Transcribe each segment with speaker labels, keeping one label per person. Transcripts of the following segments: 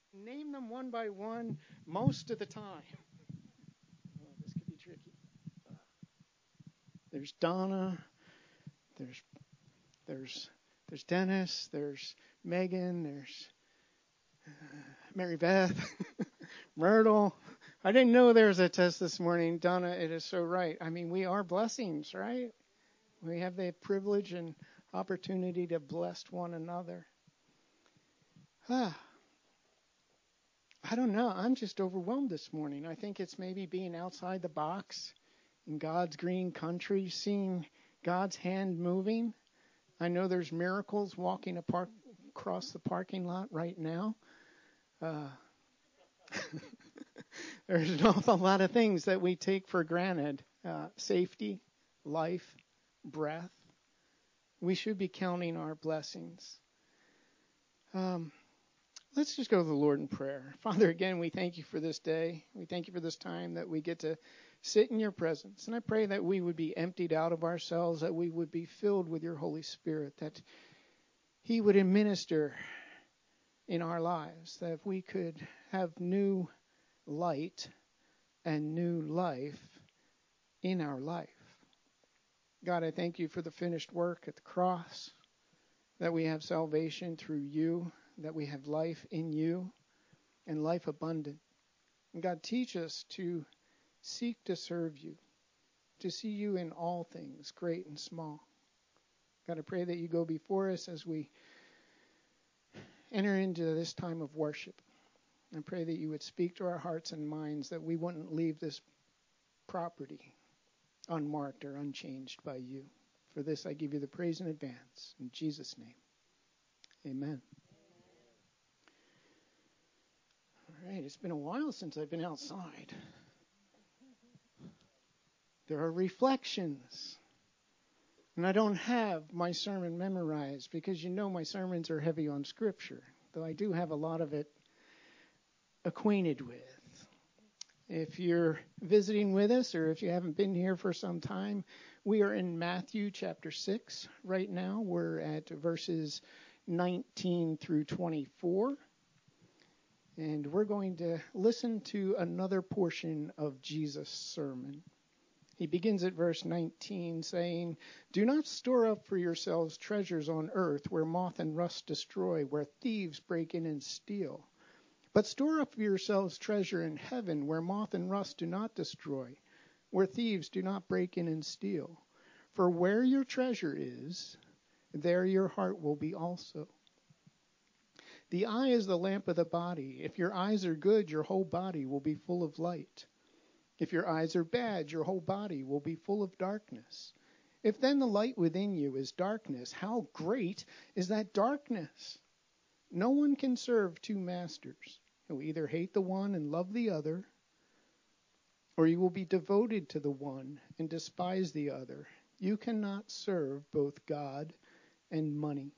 Speaker 1: Name them one by one most of the time. Oh, this could be tricky. There's Donna. There's there's there's Dennis. There's Megan. There's Mary Beth. Myrtle. I didn't know there was a test this morning. Donna, it is so right. I mean, we are blessings, right? We have the privilege and opportunity to bless one another. Ah, I don't know. I'm just overwhelmed this morning. I think it's maybe being outside the box in God's green country, seeing God's hand moving. I know there's miracles walking across the parking lot right now. Uh, there's an awful lot of things that we take for granted. Safety, life, breath. We should be counting our blessings. Um, let's just go to the Lord in prayer. Father, again, we thank you for this day. We thank you for this time that we get to sit in your presence. And I pray that we would be emptied out of ourselves, that we would be filled with your Holy Spirit, that he would administer in our lives, that we could have new light and new life in our life. God, I thank you for the finished work at the cross, that we have salvation through you, that we have life in you and life abundant. And God, teach us to seek to serve you, to see you in all things, great and small. God, I pray that you go before us as we enter into this time of worship. I pray that you would speak to our hearts and minds, that we wouldn't leave this property unmarked or unchanged by you. For this I give you the praise in advance. In Jesus' name, amen. All right, it's been a while since I've been outside. There are reflections. And I don't have my sermon memorized because you know my sermons are heavy on Scripture, though I do have a lot of it acquainted with. If you're visiting with us or if you haven't been here for some time, we are in Matthew chapter 6 right now. We're at verses 19 through 24. And we're going to listen to another portion of Jesus' sermon. He begins at verse 19 saying, "Do not store up for yourselves treasures on earth where moth and rust destroy, where thieves break in and steal. But store up for yourselves treasure in heaven where moth and rust do not destroy, where thieves do not break in and steal. For where your treasure is, there your heart will be also. The eye is the lamp of the body. If your eyes are good, your whole body will be full of light. If your eyes are bad, your whole body will be full of darkness. If then the light within you is darkness, how great is that darkness? No one can serve two masters. You'll either hate the one and love the other, or you will be devoted to the one and despise the other. You cannot serve both God and money."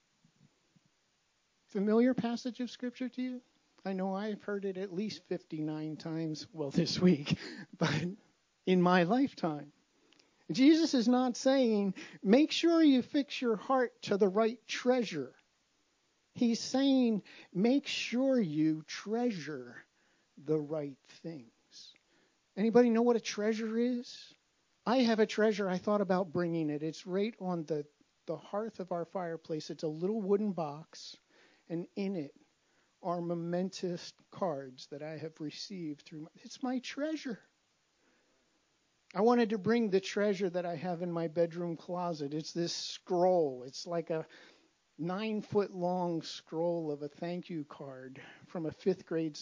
Speaker 1: Familiar passage of Scripture to you? I know I've heard it at least 59 times, well, this week, but in my lifetime. Jesus is not saying, make sure you fix your heart to the right treasure. He's saying, make sure you treasure the right things. Anybody know what a treasure is? I have a treasure. I thought about bringing it. It's right on the hearth of our fireplace. It's a little wooden box, and in it are momentous cards that I have received through. It's my treasure. I wanted to bring the treasure that I have in my bedroom closet. It's this scroll. It's like a 9-foot long scroll of a thank you card from a 5th grade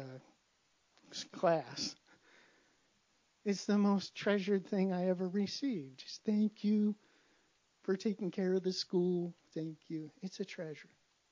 Speaker 1: class. It's the most treasured thing I ever received. Just thank you for taking care of the school. Thank you. It's a treasure.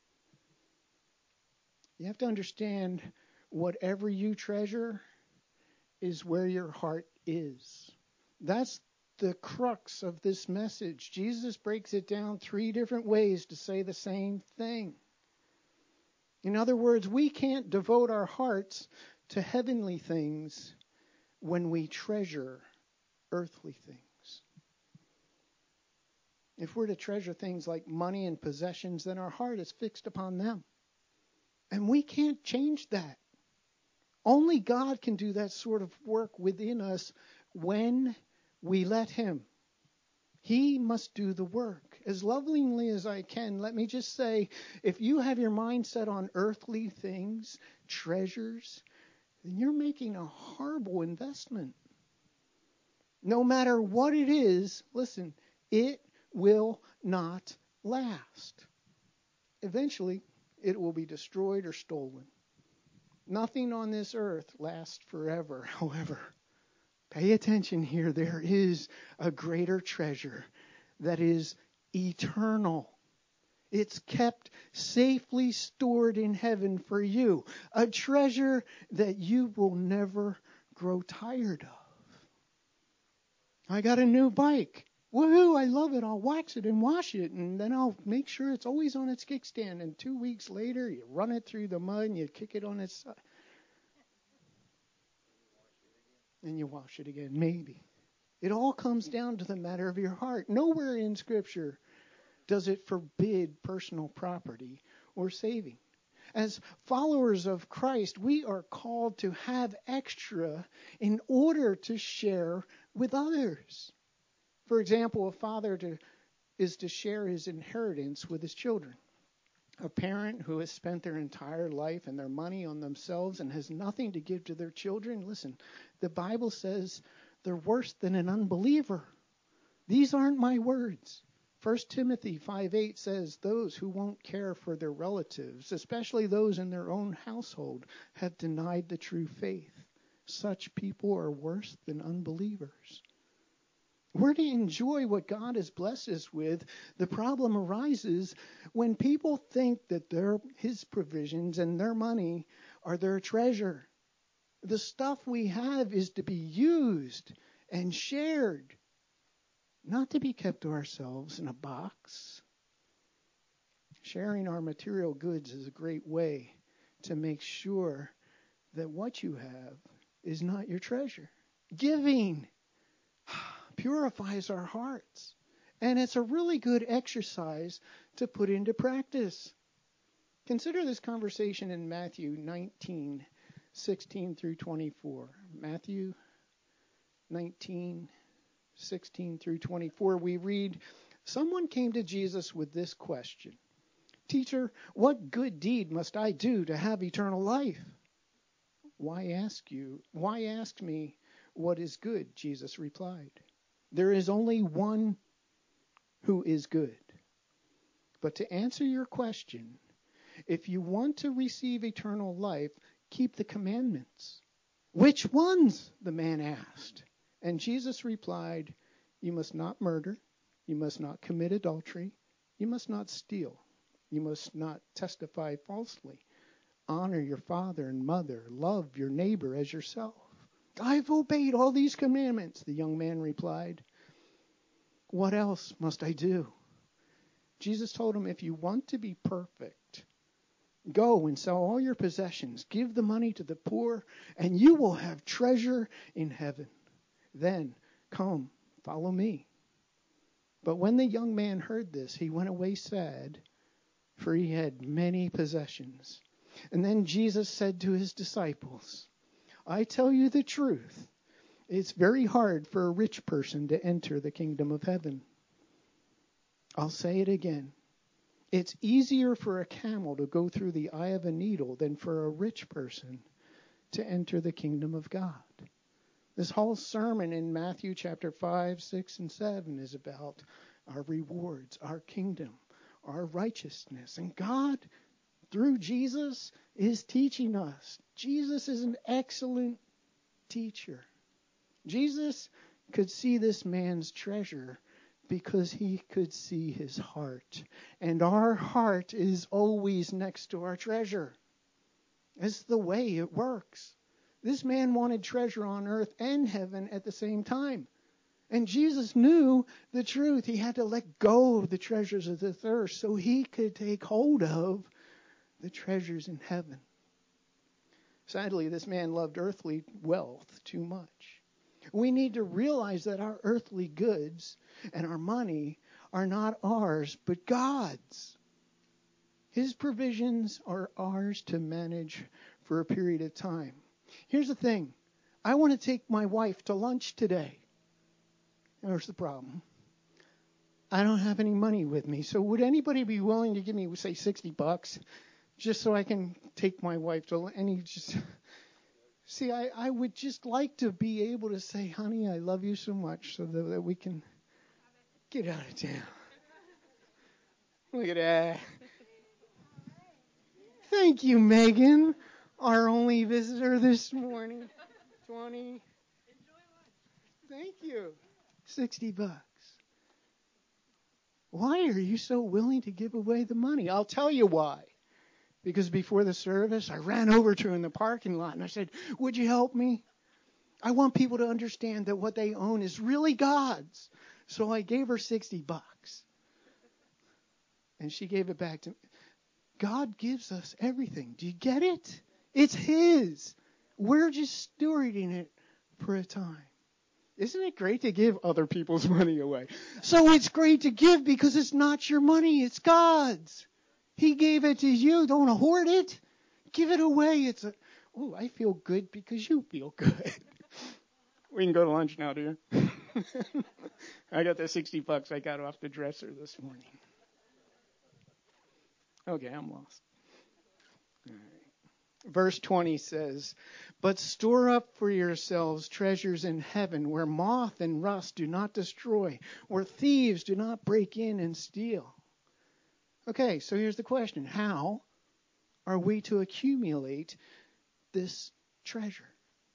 Speaker 1: You have to understand, whatever you treasure is where your heart is. That's the crux of this message. Jesus breaks it down 3 different ways to say the same thing. In other words, we can't devote our hearts to heavenly things when we treasure earthly things. If we're to treasure things like money and possessions, then our heart is fixed upon them. And we can't change that. Only God can do that sort of work within us when we let him. He must do the work. As lovingly as I can, let me just say, if you have your mind set on earthly things, treasures, then you're making a horrible investment. No matter what it is, listen, it will not last. Eventually, it will be destroyed or stolen. Nothing on this earth lasts forever. However, pay attention here. There is a greater treasure that is eternal. It's kept safely stored in heaven for you. A treasure that you will never grow tired of. I got a new bike. Woohoo, I love it. I'll wax it and wash it, and then I'll make sure it's always on its kickstand. And 2 weeks later, you run it through the mud and you kick it on its side. And you wash it again, maybe. It all comes down to the matter of your heart. Nowhere in Scripture does it forbid personal property or saving. As followers of Christ, we are called to have extra in order to share with others. For example, a father is to share his inheritance with his children. A parent who has spent their entire life and their money on themselves and has nothing to give to their children, listen, the Bible says they're worse than an unbeliever. These aren't my words. 1 Timothy 5:8 says those who won't care for their relatives, especially those in their own household, have denied the true faith. Such people are worse than unbelievers. We're to enjoy what God has blessed us with. The problem arises when people think that his provisions and their money are their treasure. The stuff we have is to be used and shared, not to be kept to ourselves in a box. Sharing our material goods is a great way to make sure that what you have is not your treasure. Giving purifies our hearts. And it's a really good exercise to put into practice. Consider this conversation in Matthew 19:16 through 24. Matthew 19:16 through 24, we read, "Someone came to Jesus with this question. 'Teacher, what good deed must I do to have eternal life?' 'Why ask me what is good?' Jesus replied. 'There is only one who is good. But to answer your question, if you want to receive eternal life, keep the commandments.' 'Which ones?' the man asked. And Jesus replied, 'You must not murder. You must not commit adultery. You must not steal. You must not testify falsely. Honor your father and mother. Love your neighbor as yourself.' 'I've obeyed all these commandments,' the young man replied. 'What else must I do?' Jesus told him, 'If you want to be perfect, go and sell all your possessions, give the money to the poor, and you will have treasure in heaven. Then come, follow me.' But when the young man heard this, he went away sad, for he had many possessions. And then Jesus said to his disciples, 'I tell you the truth. It's very hard for a rich person to enter the kingdom of heaven.' I'll say it again. It's easier for a camel to go through the eye of a needle than for a rich person to enter the kingdom of God." This whole sermon in Matthew chapter 5, 6, and 7 is about our rewards, our kingdom, our righteousness. And God, through Jesus, is teaching us. Jesus is an excellent teacher. Jesus could see this man's treasure because he could see his heart. And our heart is always next to our treasure. It's the way it works. This man wanted treasure on earth and heaven at the same time. And Jesus knew the truth. He had to let go of the treasures of this earth so he could take hold of the treasures in heaven. Sadly, this man loved earthly wealth too much. We need to realize that our earthly goods and our money are not ours, but God's. His provisions are ours to manage for a period of time. Here's the thing. I want to take my wife to lunch today. There's the problem. I don't have any money with me. So would anybody be willing to give me, say, $60 just so I can take my wife to lunch? And he just... See, I would just like to be able to say, honey, I love you so much so that we can get out of town. Look at that. Thank you, Megan, our only visitor this morning. 20. Thank you. $60. Why are you so willing to give away the money? I'll tell you why. Because before the service, I ran over to her in the parking lot and I said, would you help me? I want people to understand that what they own is really God's. So I gave her $60. And she gave it back to me. God gives us everything. Do you get it? It's His. We're just stewarding it for a time. Isn't it great to give other people's money away? So it's great to give because it's not your money, it's God's. He gave it to you. Don't hoard it. Give it away. I feel good because you feel good. We can go to lunch now, dear. I got the $60 I got off the dresser this morning. Okay, I'm lost. All right. Verse 20 says, but store up for yourselves treasures in heaven where moth and rust do not destroy, where thieves do not break in and steal. Okay, so here's the question. How are we to accumulate this treasure?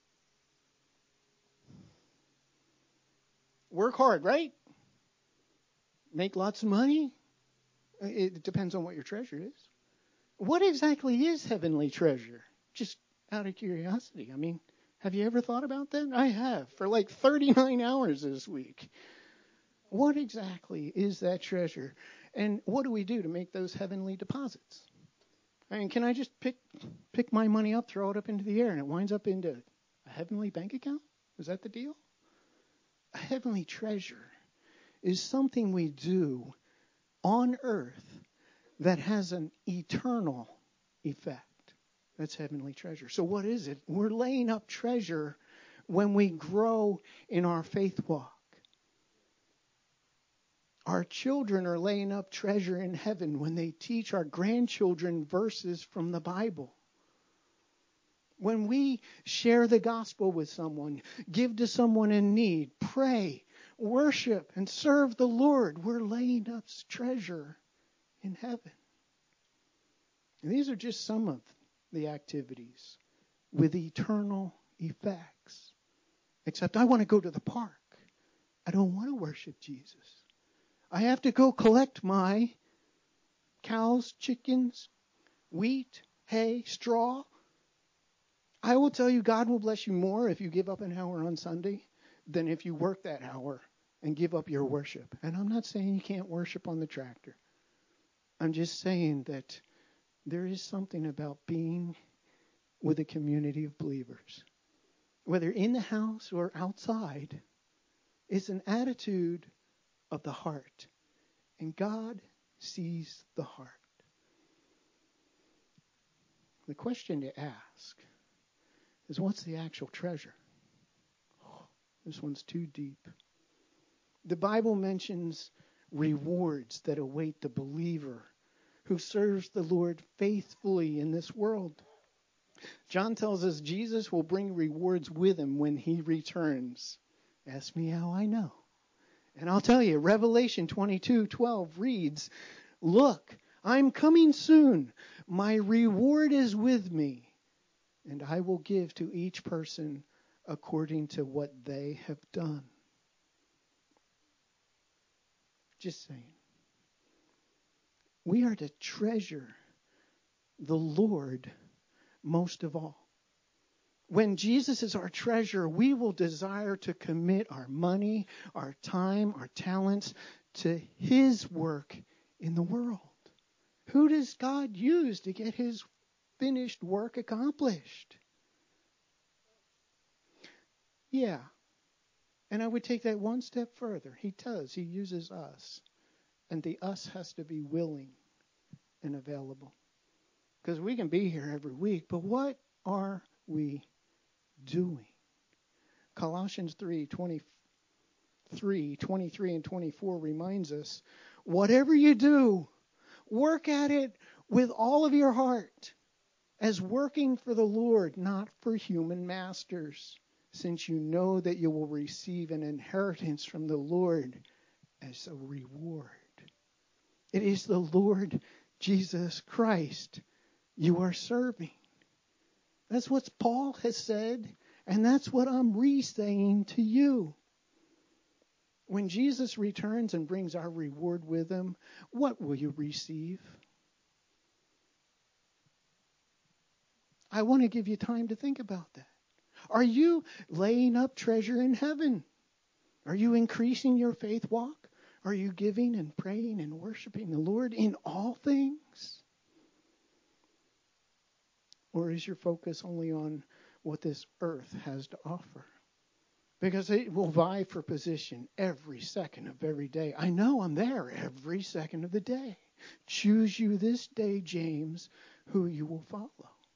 Speaker 1: Work hard, right? Make lots of money? It depends on what your treasure is. What exactly is heavenly treasure? Just out of curiosity. I mean, have you ever thought about that? I have, for like 39 hours this week. What exactly is that treasure? And what do we do to make those heavenly deposits? I mean, can I just pick my money up, throw it up into the air, and it winds up into a heavenly bank account? Is that the deal? A heavenly treasure is something we do on earth that has an eternal effect. That's heavenly treasure. So what is it? We're laying up treasure when we grow in our faith walk. Our children are laying up treasure in heaven when they teach our grandchildren verses from the Bible. When we share the gospel with someone, give to someone in need, pray, worship, and serve the Lord, we're laying up treasure in heaven. And these are just some of the activities with eternal effects. Except I want to go to the park. I don't want to worship Jesus. I have to go collect my cows, chickens, wheat, hay, straw. I will tell you, God will bless you more if you give up an hour on Sunday than if you work that hour and give up your worship. And I'm not saying you can't worship on the tractor. I'm just saying that there is something about being with a community of believers, whether in the house or outside. It's an attitude of the heart. And God sees the heart. The question to ask is, what's the actual treasure? Oh, this one's too deep. The Bible mentions rewards that await the believer who serves the Lord faithfully in this world. John tells us Jesus will bring rewards with him when he returns. Ask me how I know. And I'll tell you, Revelation 22:12 reads, look, I'm coming soon. My reward is with me, and I will give to each person according to what they have done. Just saying. We are to treasure the Lord most of all. When Jesus is our treasure, we will desire to commit our money, our time, our talents to His work in the world. Who does God use to get His finished work accomplished? Yeah. And I would take that one step further. He does. He uses us. And the us has to be willing and available. Because we can be here every week, but what are we doing? Colossians 3:23 and 24 reminds us, whatever you do, work at it with all of your heart, as working for the Lord, not for human masters, since you know that you will receive an inheritance from the Lord as a reward. It is the Lord Jesus Christ you are serving. That's what Paul has said, and that's what I'm re-saying to you. When Jesus returns and brings our reward with him, what will you receive? I want to give you time to think about that. Are you laying up treasure in heaven? Are you increasing your faith walk? Are you giving and praying and worshiping the Lord in all things? Or is your focus only on what this earth has to offer? Because it will vie for position every second of every day. I know I'm there every second of the day. Choose you this day, James, who you will follow.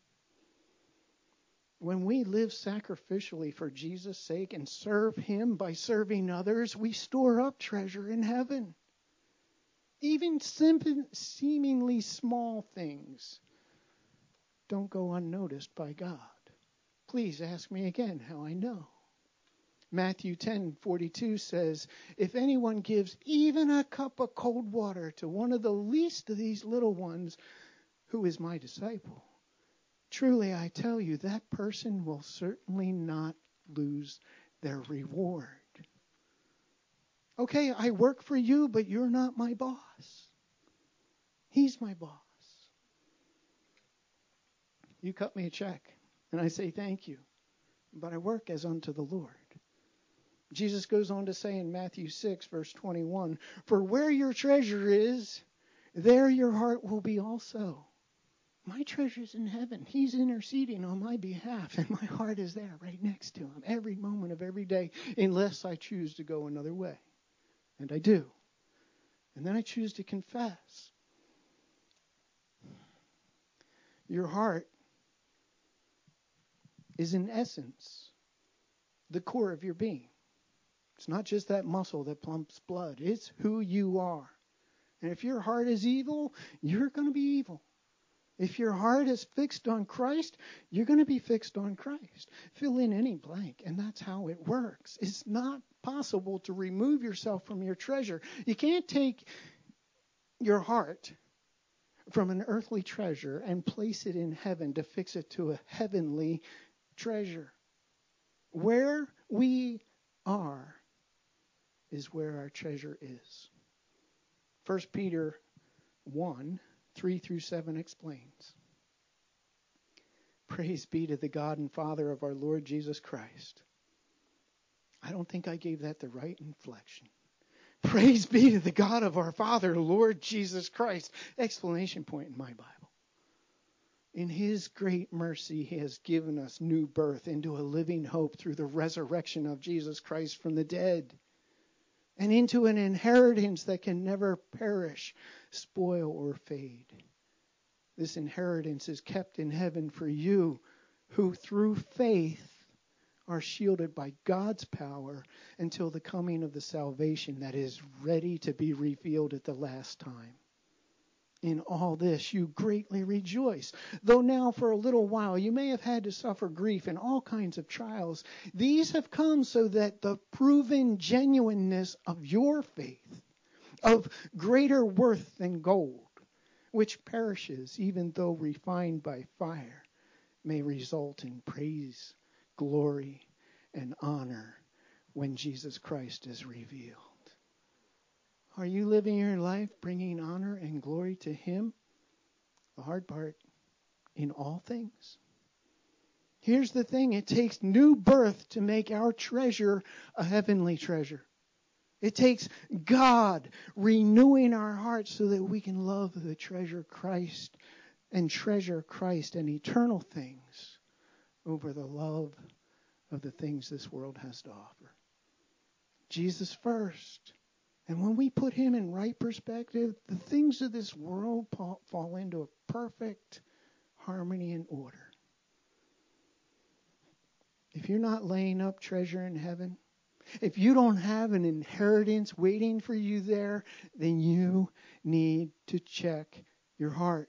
Speaker 1: When we live sacrificially for Jesus' sake and serve him by serving others, we store up treasure in heaven. Even seemingly small things don't go unnoticed by God. Please ask me again how I know. Matthew 10:42 says, if anyone gives even a cup of cold water to one of the least of these little ones, who is my disciple, truly I tell you, that person will certainly not lose their reward. Okay, I work for you, but you're not my boss. He's my boss. You cut me a check, and I say thank you, but I work as unto the Lord. Jesus goes on to say in Matthew 6, verse 21, for where your treasure is, there your heart will be also. My treasure's in heaven. He's interceding on my behalf, and my heart is there right next to him every moment of every day, unless I choose to go another way. And I do. And then I choose to confess. Your heart is in essence the core of your being. It's not just that muscle that pumps blood. It's who you are. And if your heart is evil, you're going to be evil. If your heart is fixed on Christ, you're going to be fixed on Christ. Fill in any blank, and that's how it works. It's not possible to remove yourself from your treasure. You can't take your heart from an earthly treasure and place it in heaven to fix it to a heavenly treasure. Where we are is where our treasure is. 1 Peter 1:3-7 explains. Praise be to the God and Father of our Lord Jesus Christ. I don't think I gave that the right inflection. Praise be to the God of our Father, Lord Jesus Christ. Exclamation point in my Bible. In his great mercy, he has given us new birth into a living hope through the resurrection of Jesus Christ from the dead, and into an inheritance that can never perish, spoil, or fade. This inheritance is kept in heaven for you, who through faith are shielded by God's power until the coming of the salvation that is ready to be revealed at the last time. In all this you greatly rejoice, though now for a little while you may have had to suffer grief and all kinds of trials. These have come so that the proven genuineness of your faith, of greater worth than gold, which perishes even though refined by fire, may result in praise, glory, and honor when Jesus Christ is revealed. Are you living your life bringing honor and glory to him? The hard part, in all things. Here's the thing, it takes new birth to make our treasure a heavenly treasure. It takes God renewing our hearts so that we can love the treasure Christ and treasure Christ and eternal things over the love of the things this world has to offer. Jesus first, And when we put him in right perspective, the things of this world fall into a perfect harmony and order. If you're not laying up treasure in heaven, if you don't have an inheritance waiting for you there, then you need to check your heart.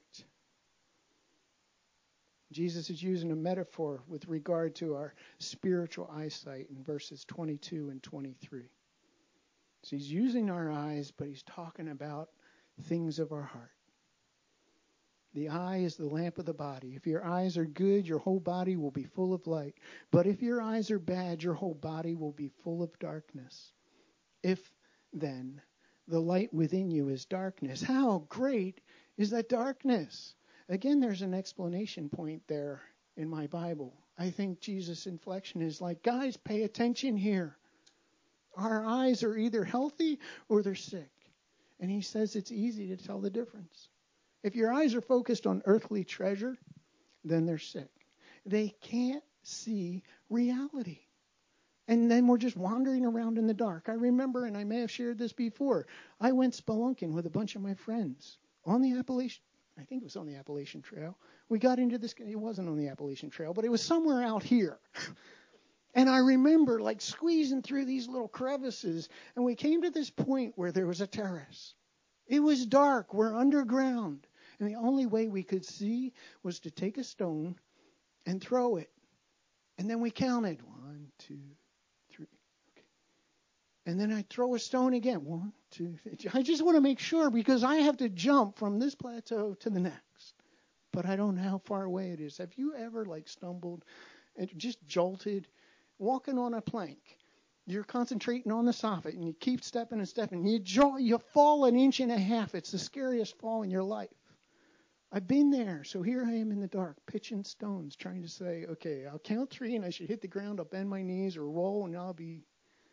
Speaker 1: Jesus is using a metaphor with regard to our spiritual eyesight in verses 22 and 23. So he's using our eyes, but he's talking about things of our heart. The eye is the lamp of the body. If your eyes are good, your whole body will be full of light. But if your eyes are bad, your whole body will be full of darkness. If, then, the light within you is darkness, how great is that darkness? Again, there's an explanation point there in my Bible. I think Jesus' inflection is like, guys, pay attention here. Our eyes are either healthy or they're sick. And he says it's easy to tell the difference. If your eyes are focused on earthly treasure, then they're sick. They can't see reality. And then we're just wandering around in the dark. I remember, and I may have shared this before, I went spelunking with a bunch of my friends on the Appalachian, I think it was on the Appalachian Trail. We got into this, it wasn't on the Appalachian Trail, but it was somewhere out here. And I remember like squeezing through these little crevices, and we came to this point where there was a terrace. It was dark. We're underground. And the only way we could see was to take a stone and throw it. And then we counted. 1, 2, 3. Okay. And then I'd throw a stone again. 1, 2, 3. I just want to make sure because I have to jump from this plateau to the next. But I don't know how far away it is. Have you ever like stumbled and just jolted walking on a plank? You're concentrating on the soffit, and you keep stepping and stepping. You fall 1.5 inches. It's the scariest fall in your life. I've been there. So here I am in the dark, pitching stones, trying to say, okay, I'll count 3, and I should hit the ground. I'll bend my knees or roll, and I'll be...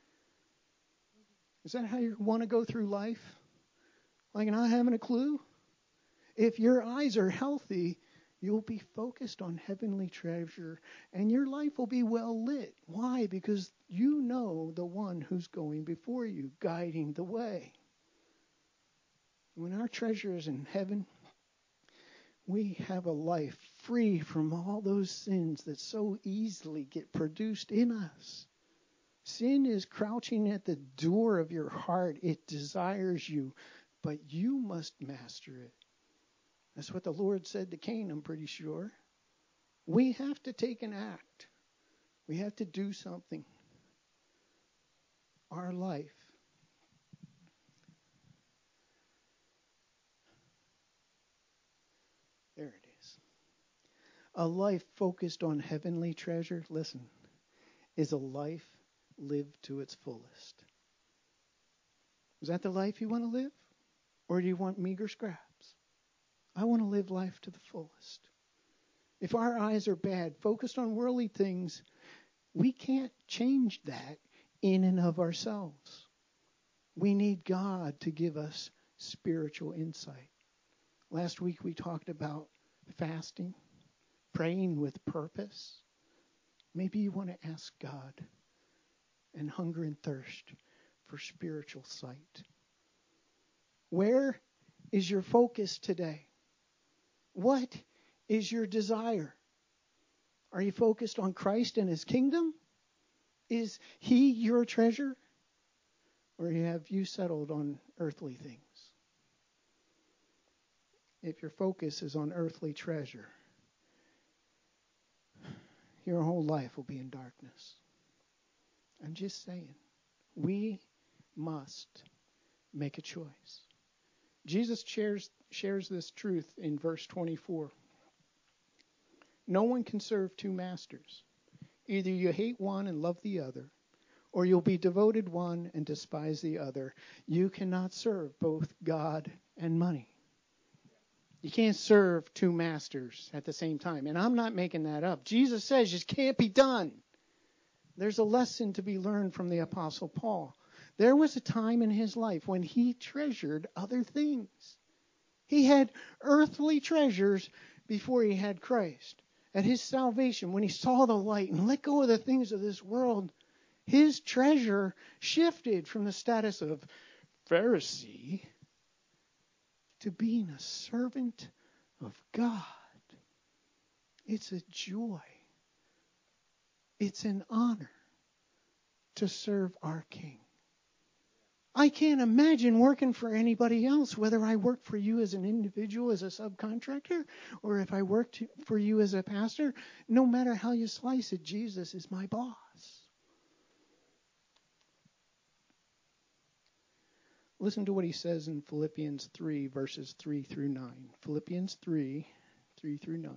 Speaker 1: Is that how you want to go through life? Like not having a clue? If your eyes are healthy, you'll be focused on heavenly treasure, and your life will be well lit. Why? Because you know the one who's going before you, guiding the way. When our treasure is in heaven, we have a life free from all those sins that so easily get produced in us. Sin is crouching at the door of your heart. It desires you, but you must master it. That's what the Lord said to Cain, I'm pretty sure. We have to take an act. We have to do something. Our life. There it is. A life focused on heavenly treasure, listen, is a life lived to its fullest. Is that the life you want to live? Or do you want meager scraps? I want to live life to the fullest. If our eyes are bad, focused on worldly things, we can't change that in and of ourselves. We need God to give us spiritual insight. Last week we talked about fasting, praying with purpose. Maybe you want to ask God and hunger and thirst for spiritual sight. Where is your focus today? What is your desire? Are you focused on Christ and his kingdom? Is he your treasure? Or have you settled on earthly things? If your focus is on earthly treasure, your whole life will be in darkness. I'm just saying, we must make a choice. Jesus shares this truth in verse 24. No one can serve 2 masters. Either you hate one and love the other, or you'll be devoted one and despise the other. You cannot serve both God and money. You can't serve 2 masters at the same time. And I'm not making that up. Jesus says it can't be done. There's a lesson to be learned from the Apostle Paul. There was a time in his life when he treasured other things. He had earthly treasures before he had Christ. At his salvation, when he saw the light and let go of the things of this world, his treasure shifted from the status of Pharisee to being a servant of God. It's a joy. It's an honor to serve our King. I can't imagine working for anybody else, whether I work for you as an individual, as a subcontractor, or if I work for you as a pastor. No matter how you slice it, Jesus is my boss. Listen to what he says in Philippians 3, verses 3 through 9. Philippians 3, 3 through 9.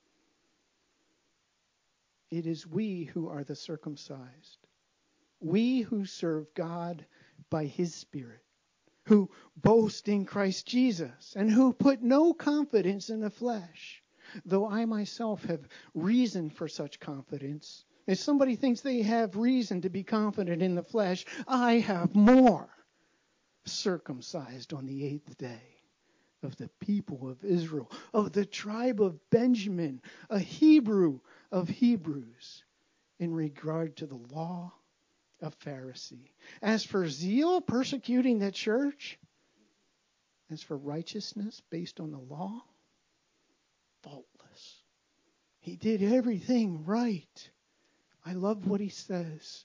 Speaker 1: It is we who are the circumcised, we who serve God by his Spirit, who boast in Christ Jesus, and who put no confidence in the flesh, though I myself have reason for such confidence. If somebody thinks they have reason to be confident in the flesh, I have more. Circumcised on the 8th day, of the people of Israel, of the tribe of Benjamin, a Hebrew of Hebrews, in regard to the law, a Pharisee. As for zeal, persecuting the church. As for righteousness based on the law, faultless. He did everything right. I love what he says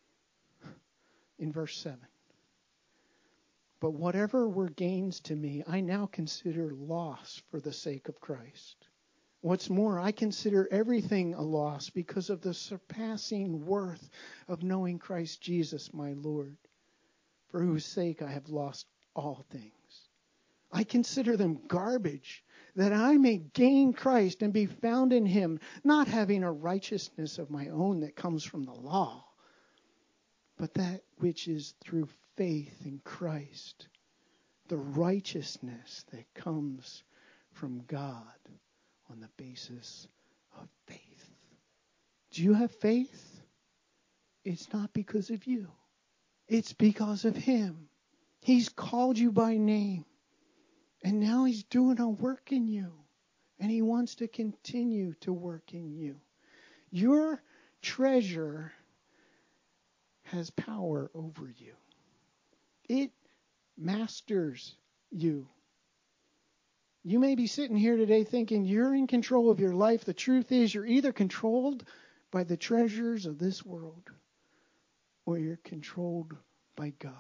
Speaker 1: in verse 7. But whatever were gains to me, I now consider loss for the sake of Christ. What's more, I consider everything a loss because of the surpassing worth of knowing Christ Jesus, my Lord, for whose sake I have lost all things. I consider them garbage, that I may gain Christ and be found in him, not having a righteousness of my own that comes from the law, but that which is through faith in Christ, the righteousness that comes from God on the basis of faith. Do you have faith? It's not because of you. It's because of him. He's called you by name. And now he's doing a work in you. And he wants to continue to work in you. Your treasure has power over you. It masters you. You may be sitting here today thinking you're in control of your life. The truth is you're either controlled by the treasures of this world or you're controlled by God.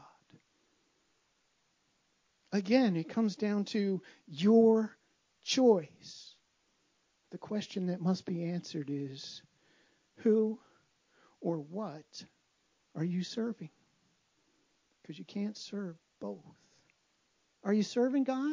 Speaker 1: Again, it comes down to your choice. The question that must be answered is, who or what are you serving? Because you can't serve both. Are you serving God,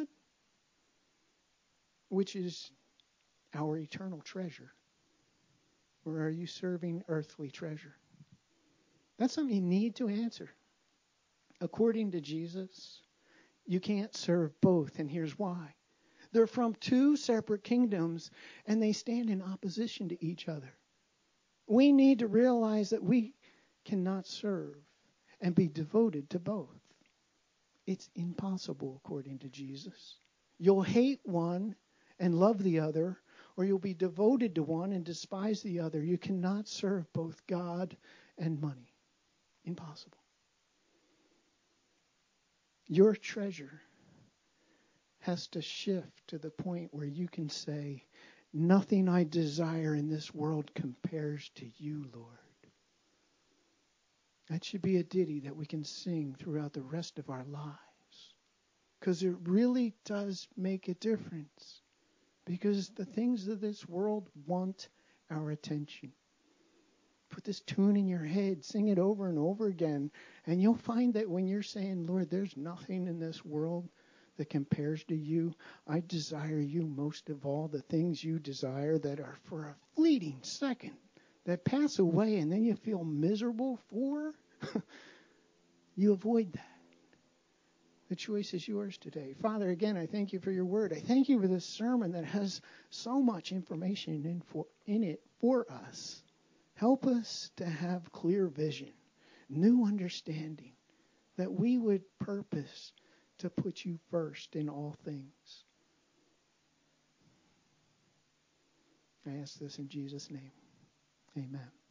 Speaker 1: which is our eternal treasure? Or are you serving earthly treasure? That's something you need to answer. According to Jesus, you can't serve both, and here's why. They're from two separate kingdoms, and they stand in opposition to each other. We need to realize that we cannot serve and be devoted to both. It's impossible, according to Jesus. You'll hate one and love the other, or you'll be devoted to one and despise the other. You cannot serve both God and money. Impossible. Your treasure has to shift to the point where you can say, nothing I desire in this world compares to you, Lord. That should be a ditty that we can sing throughout the rest of our lives. Because it really does make a difference. Because the things of this world want our attention. Put this tune in your head, sing it over and over again, and you'll find that when you're saying, Lord, there's nothing in this world that compares to you. I desire you most of all, the things you desire that are for a fleeting second, that pass away, and then you feel miserable for. You avoid that. The choice is yours today. Father, again, I thank you for your word. I thank you for this sermon that has so much information in it for us. Help us to have clear vision, new understanding, that we would purpose to put you first in all things. I ask this in Jesus' name. Amen.